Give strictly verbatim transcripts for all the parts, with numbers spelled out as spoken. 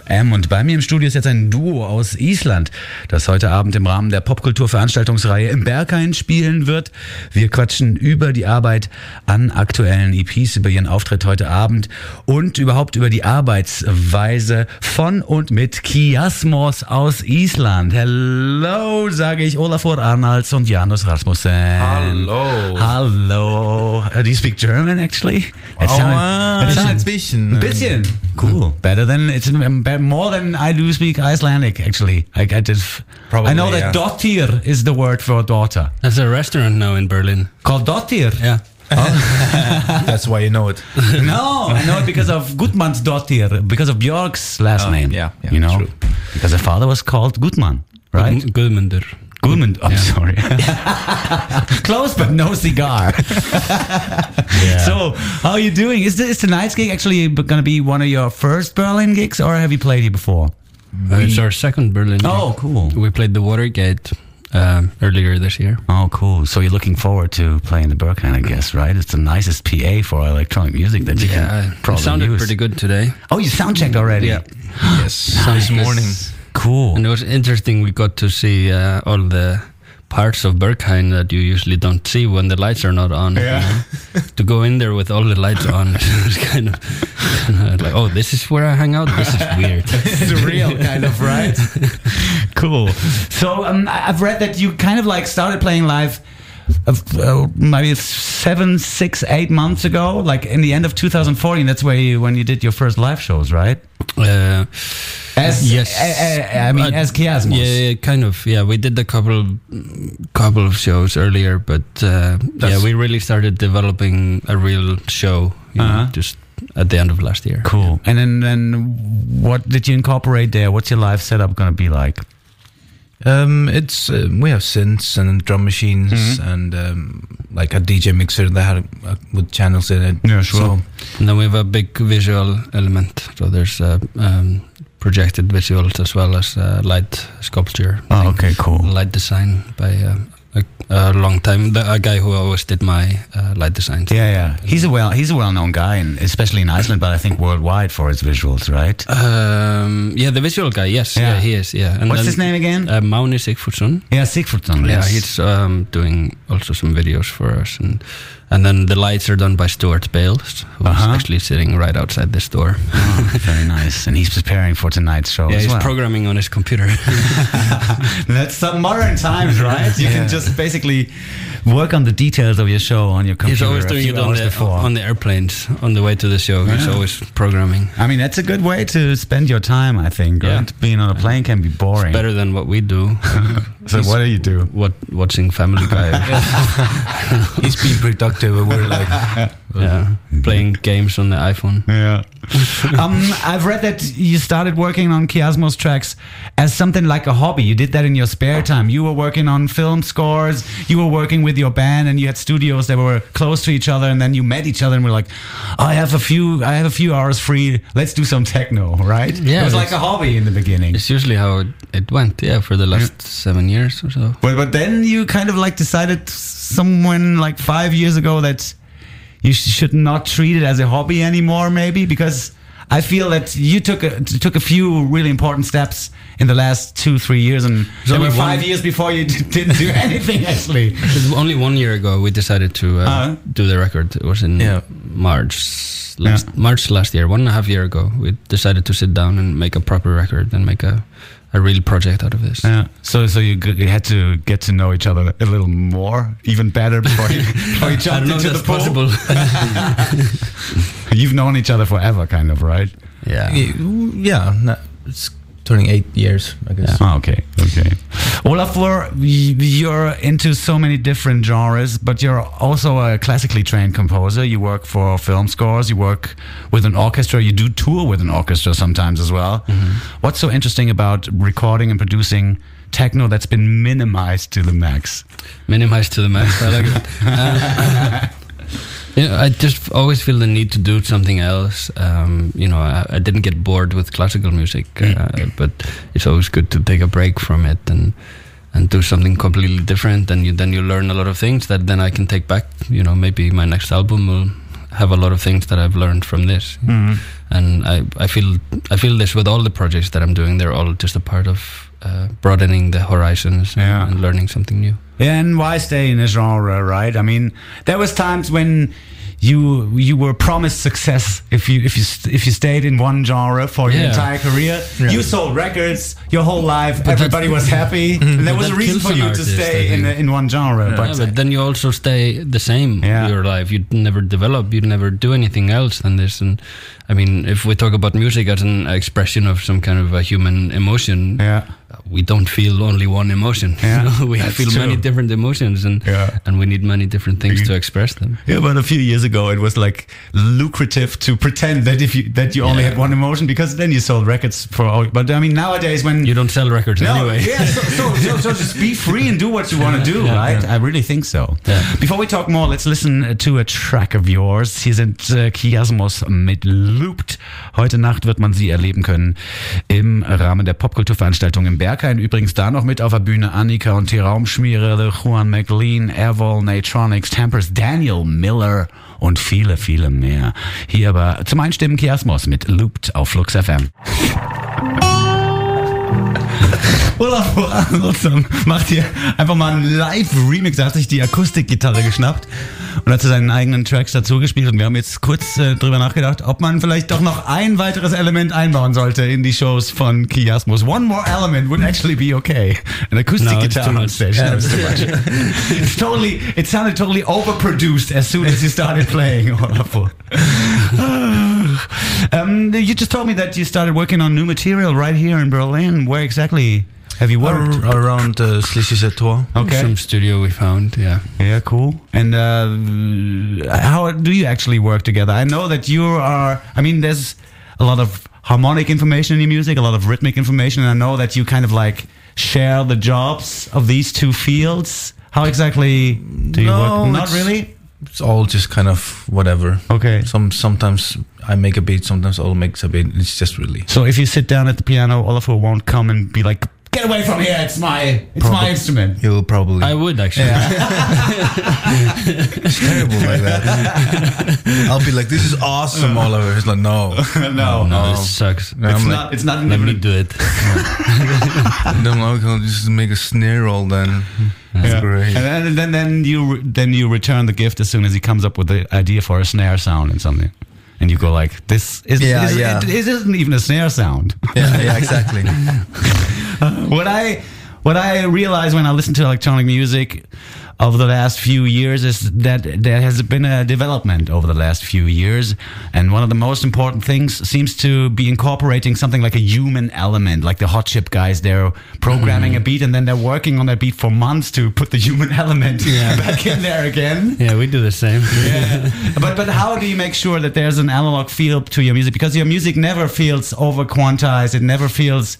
M. Und bei mir im Studio ist jetzt ein Duo aus Island, das heute Abend im Rahmen der Popkultur-Veranstaltungsreihe im Berghain spielen wird. Wir quatschen über die Arbeit an aktuellen E Ps, über ihren Auftritt heute Abend und überhaupt über die Arbeitsweise von und mit Kiasmos aus Island. Hello, sage ich Olafur Arnalds und Janus Rasmussen. Hallo. Hallo. Uh, do you speak German actually? Oh, uh, ein bisschen. Ein bisschen. Cool. Better than, it's more than I do speak Icelandic actually. I, I just, Probably, I know that yeah. dottir is the word for daughter. There's a restaurant now in Berlin. Called dottir? Yeah. Oh. That's why you know it. No, I know it because of Gudmans dottir, because of Björk's last Oh, name. yeah, yeah, you know, true. because her father was called Gudman, right? Gudmundur. Gudmund. I'm Yeah. sorry. Close, but no cigar. Yeah. So, how are you doing? Is, the, is tonight's gig actually going to be one of your first Berlin gigs, or have you played here before? Uh, it's our second Berlin gig. Oh, cool. We played the Watergate um, earlier this year. Oh, cool. So you're looking forward to playing the Berghain, I guess, right? It's the nicest P A for electronic music that you Yeah, can it probably sounded use. pretty good today. Oh, you sound checked already? Yeah. Yes. This morning. Cool. And it was interesting, we got to see uh, all the parts of Berghain that you usually don't see when the lights are not on. Yeah. You know? To go in there with all the lights on, it was kind of, kind of like, oh, this is where I hang out? This is weird. Surreal, kind of, right? Cool. So um, I- I've read that you kind of like started playing live uh, uh, maybe seven, six, eight months ago, like in the end of two thousand fourteen. That's where you, when you did your first live shows, right? Uh, As Yes. uh, uh, I mean, Uh, as Kiasmos. Yeah, yeah, kind of. Yeah, we did a couple, couple of shows earlier, but uh, yeah, we really started developing a real show. You Uh-huh. know, just at the end of last year. Cool. And then, then what did you incorporate there? What's your live setup going to be like? Um, it's uh, we have synths and drum machines Mhm. and um, like a D J mixer that had uh, with channels in it. Yeah, sure. So, And then we have a big visual element. So there's uh, um, projected visuals as well as uh, light sculpture. Oh, okay, cool. Light design by uh, a, a long time. The, a guy who always did my uh, light designs. Yeah, yeah. He's a well, he's a well-known guy, and especially in Iceland, but I think worldwide for his visuals, right? Um, yeah, the visual guy. Yes, Yeah. yeah, he is. Yeah. And What's then, his name again? Uh, Máni Sigfússon. yeah, Sigfússon. Yeah, Yes. he's um, doing also some videos for us, and and then the lights are done by Stuart Bales, who's Uh-huh. actually sitting right outside this door. Oh, very nice. And he's preparing for tonight's show Yeah, as he's well. programming on his computer. That's some modern times, right? You can just basically work on the details of your show on your computer. He's always a doing few it on hours the, before. on the airplanes on the way to the show. He's Yeah. always programming. I mean, that's a good way to spend your time, I think. Yeah. Right? Being on a plane can be boring. Better than what we do. So what do you do? What watching Family Guy? he's being productive and we're like, Yeah, playing games on the iPhone. Yeah. um, I've read that you started working on Kiasmos tracks as something like a hobby. You did that in your spare time. You were working on film scores. You were working with your band, and you had studios that were close to each other. And then you met each other, and were like, "I have a few, I have a few hours free. Let's do some techno." Right? Yeah, it was like it's- a hobby in the beginning. It's usually how it, it went. Yeah, for the last seven years or so. But but then you kind of like decided someone like five years ago that you sh- should not treat it as a hobby anymore, maybe, because I feel that you took a, took a few really important steps in the last two three years, and there only were five one- years before you d- didn't do anything actually. It was only one year ago we decided to uh, Uh-huh. do the record. It was in Yeah. March last Yeah. March last year, one and a half year ago. We decided to sit down and make a proper record and make a, a real project out of this. Yeah. So so you, g- you had to get to know each other a little more, even better before you, before you I don't jumped know if into the that's pool. possible. You've known each other forever, kind of, right? yeah. yeah, no, it's turning eight years, I guess. Oh, okay, okay. Olafur, y- you're into so many different genres, but you're also a classically trained composer. You work for film scores, you work with an orchestra, you do tour with an orchestra sometimes as well. What's so interesting about recording and producing techno that's been minimized to the max? Minimized to the max. I like it. Uh, you know, I just always feel the need to do something else. Um, you know, I, I didn't get bored with classical music, uh, but it's always good to take a break from it and and do something completely different. And you, then you learn a lot of things that then I can take back. You know, maybe my next album will have a lot of things that I've learned from this. Mhm. And I, I feel I feel this with all the projects that I'm doing. They're all just a part of uh, broadening the horizons and, Yeah. and learning something new. Yeah, and why stay in a genre, right? I mean, there was times when you you were promised success if you if you st- if you stayed in one genre for your Yeah. entire career. Yeah. You sold records your whole life. But everybody was happy. And there But was a that reason kills for an you to artist, stay I in think. in one genre. Yeah, But, but then you also stay the same Yeah. your life. You never develop. You never do anything else than this. And I mean, if we talk about music as an expression of some kind of a human emotion, yeah, we don't feel only one emotion. Yeah, You know, we that's feel true. many different emotions, and Yeah. and we need many different things to express them. yeah. But a few years ago, it was like lucrative to pretend that if you that you only Yeah. had one emotion because then you sold records for. All, but I mean, nowadays when You don't sell records No, anyway. yeah, so, so, so, so just be free and do what you want to do, Yeah, right? I really think so. Yeah. Before we talk more, let's listen to a track of yours. Hier sind äh, Kiasmos mit Looped. Heute Nacht wird man sie erleben können im Rahmen der Popkulturveranstaltung im Berghain. Übrigens da noch mit auf der Bühne Annika und T. Raumschmiere, Juan McLean, Airwall, Natronics, Tempers, Daniel Miller und viele, viele mehr. Hier aber zum Einstimmen Kiasmos mit Looped auf Flux F M. Olaf Arnoldson macht hier einfach mal einen Live-Remix. Er hat sich die Akustikgitarre geschnappt und hat zu seinen eigenen Tracks dazu gespielt. Und wir haben jetzt kurz äh, drüber nachgedacht, ob man vielleicht doch noch ein weiteres Element einbauen sollte in die Shows von Kiasmos. One more element would actually be okay. An acoustic No, it's guitar too on much. stage. Yeah. No, it's too much. It's totally, it sounded totally overproduced as soon as you started playing, Olaf. um, you just told me that you started working on new material right here in Berlin. Where exactly have you worked? Ar- around uh, Slishizetor. Okay. Some studio we found. Yeah. Yeah, cool. And uh, how do you actually work together? I know that you are, I mean, there's a lot of harmonic information in your music, a lot of rhythmic information, and I know that you kind of like share the jobs of these two fields. How exactly do you No, work? Not it's- really? It's all just kind of whatever. Okay. Some sometimes I make a beat, sometimes Ol makes a beat. It's just really. So if you sit down at the piano, Olafur won't come and be like, get away from here, it's my, it's my Probably. instrument. He'll probably. I would actually. It's terrible like that. I'll be like, "This is awesome," Oliver. He's like, "No, no. No, Oh. this sucks. No, It's I'm not, it's not Let me even do it. like, "No, no, I'll just make a snare roll then." That's Yeah. great. And then, then then you re- then you return the gift as soon as he comes up with the idea for a snare sound and something, and you go like, "This is Yeah, it, is, yeah. It, it isn't even a snare sound." Yeah, yeah, exactly. what I what I realize when I listen to electronic music over the last few years is that there has been a development over the last few years, and one of the most important things seems to be incorporating something like a human element, like the Hot Chip guys. They're programming mm. a beat and then they're working on that beat for months to put the human element Yeah. back in there again. Yeah, we do the same. Yeah. But but how do you make sure that there's an analog feel to your music? Because your music never feels over quantized. It never feels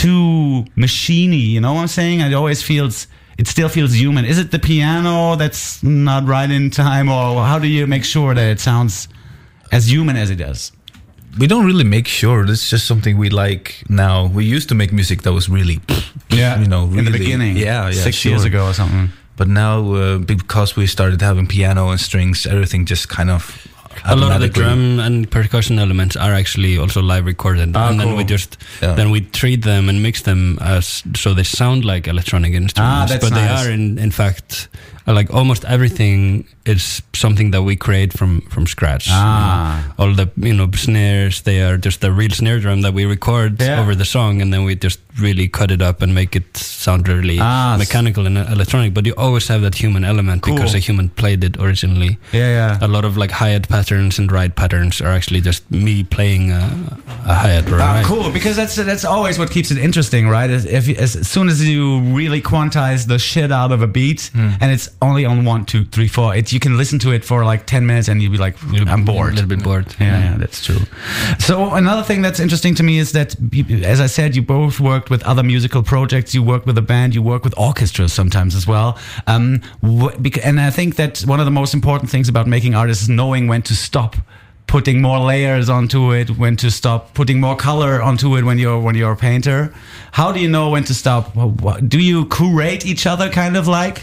too machiney. You know what I'm saying? It always feels. It still feels human. Is it the piano that's not right in time, or how do you make sure that it sounds as human as it does? We don't really make sure. It's just something we like now. We used to make music that was really, Yeah, you know, really, in the beginning. Yeah, yeah, six sure. years ago or something. But now, uh, because we started having piano and strings, everything just kind of. A lot of the automatically- drum and percussion elements are actually also live recorded, Ah, and then cool. we just Yeah. then we treat them and mix them as so they sound like electronic instruments, that's but they nice. are in in fact uh, like almost everything is something that we create from from scratch. Ah. All the you know snares, they are just the real snare drum that we record Yeah. over the song, and then we just really cut it up and make it sound really Ah, s- mechanical and electronic. But you always have that human element Cool. because a human played it originally. Yeah, yeah. A lot of like hi-hat patterns and ride patterns are actually just me playing a, a hi-hat or a Ah, ride. cool, because that's that's always what keeps it interesting, right? Is if you, as soon as you really quantize the shit out of a beat, and it's only on one, two, three, four, it you can listen to it for like ten minutes, and you'll be like, I'm bored. A little bit bored. Yeah, yeah, that's true. So another thing that's interesting to me is that, you- as I said, you both worked with other musical projects. You work with a band. You work with orchestras sometimes as well. Um, wh- bec- and I think that one of the most important things about making art is knowing when to stop putting more layers onto it, when to stop putting more color onto it when you're when you're a painter. How do you know when to stop? Wh- wh- Do you curate each other, kind of like?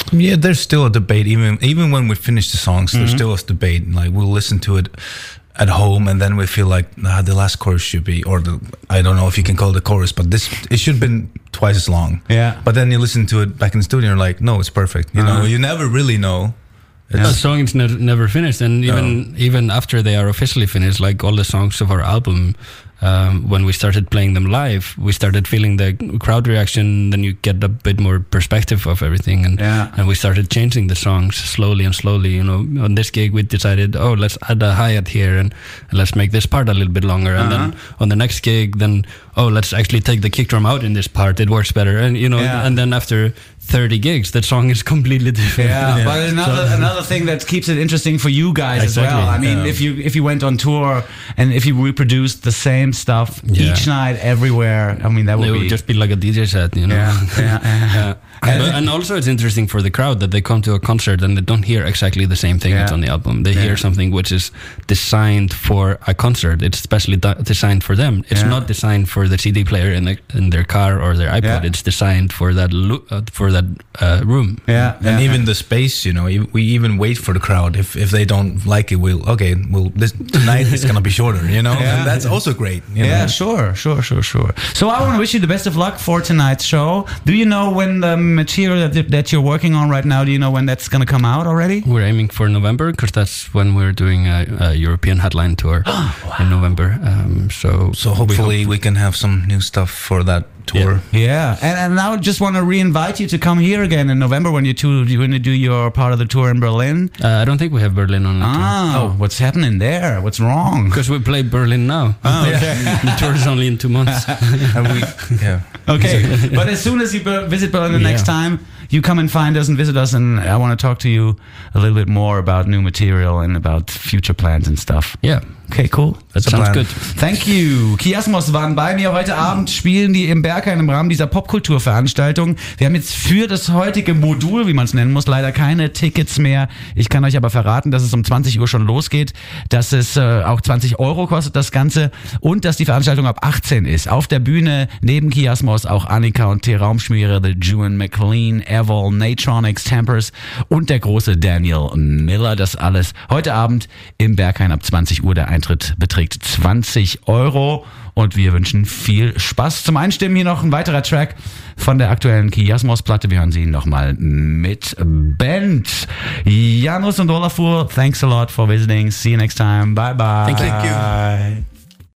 Yeah, there's still a debate. Even even when we finish the songs, Mm-hmm. there's still a debate. Like we'll listen to it at home, and then we feel like ah, the last chorus should be, or the I don't know if you can call it the chorus, but this it should have been twice as long. Yeah. But then you listen to it back in the studio, and you're like, no, it's perfect. You Uh-huh. know, you never really know. The song is ne- never finished, and even even after they are officially finished, like all the songs of our album, um, when we started playing them live, we started feeling the crowd reaction. Then you get a bit more perspective of everything, and Yeah. and we started changing the songs slowly and slowly. You know, on this gig we decided, oh, let's add a hi-hat here, and, and let's make this part a little bit longer. And Uh-huh. then on the next gig, then oh, let's actually take the kick drum out in this part. It works better, and you know, Yeah. and then after thirty gigs, that song is completely different. Yeah, but another another thing that keeps it interesting for you guys Exactly, as well. I mean, yeah. if you if you went on tour and if you reproduced the same stuff Yeah. each night everywhere, I mean that would It be would just be like a D J set, you know. yeah, yeah, yeah. Yeah. And- But, and also it's interesting for the crowd that they come to a concert and they don't hear exactly the same thing Yeah. that's on the album. They Yeah. hear something which is designed for a concert. It's specially de- designed for them. It's Yeah. not designed for the C D player in, the, in their car or their iPod. Yeah. It's designed for that lo- uh, for that uh, room. Yeah, And yeah. even the space, you know, e- we even wait for the crowd. If if they don't like it, we'll okay. We'll this tonight is gonna be shorter, you know. Yeah. And that's also great. You Yeah, know? sure, sure, sure, sure. So I want to wish you the best of luck for tonight's show. Do you know when the material that, that you're working on right now, do you know when that's going to come out already? We're aiming for November because that's when we're doing a, a European headline tour in November. Um, so So hopefully we can have some new stuff for that tour. Yeah, and, and now just want to re-invite you to come here again in November when you two when you do your part of the tour in Berlin. uh, I don't think we have Berlin on that tour. Oh, what's happening there? What's wrong? Because we play Berlin now. Oh, okay. The tour is only in two months. And we, yeah. Okay, but as soon as you be- visit Berlin the Yeah. next time, you come and find us and visit us, and I want to talk to you a little bit more about new material and about future plans and stuff. Yeah, Okay, cool. that a sounds plan. good. Thank you. Kiasmos waren bei mir. Heute Abend spielen die im Berghain im Rahmen dieser Popkulturveranstaltung. Wir haben jetzt für das heutige Modul, wie man es nennen muss, leider keine Tickets mehr. Ich kann euch aber verraten, dass es um zwanzig Uhr schon losgeht, dass es äh, auch zwanzig Euro kostet, das Ganze, und dass die Veranstaltung ab achtzehn ist. Auf der Bühne neben Kiasmos auch Annika und T-Raumschmiere, The Juan McLean, Evil, Natronics, Tempers und der große Daniel Miller. Das alles heute Abend im Berghain ab zwanzig Uhr. Der Eintritt beträgt zwanzig Euro und wir wünschen viel Spaß. Zum Einstimmen hier noch ein weiterer Track von der aktuellen Kiasmos-Platte. Wir hören sie nochmal mit Band. Janus und Olafur, thanks a lot for visiting. See you next time. Bye bye. Thank you. Bye.